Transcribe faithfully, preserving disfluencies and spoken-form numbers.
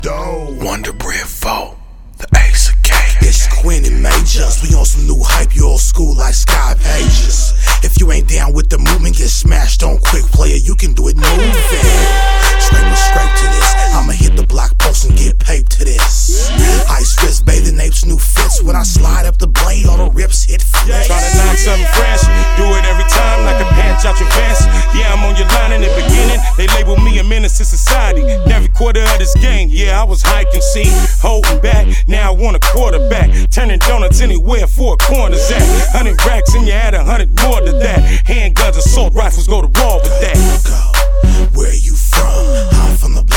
dough. Wonder Bread four, the Ace of K. It's Quinn and Majors. We on some new hype, you old school like Sky Pages. If you ain't down with the movement, get smashed on quick, player. You can do it moving. Straight with straight to this. I'ma hit the block post and get paid to this. Ice fist bathing apes, new fits. When I slide up the blade, all the rips hit flex. Try to knock something fresh, do it every time like a patch out your vest. Yeah, I'm on your line in the beginning. They label me a menace to society. Every quarter of this game, yeah, I was hiking, see, holding back. Now I want a quarterback, turning donuts anywhere for a corner's at. Hundred racks and you add a hundred more to that. Handguns, assault rifles, go to war with that. Go, where you from? I'm from the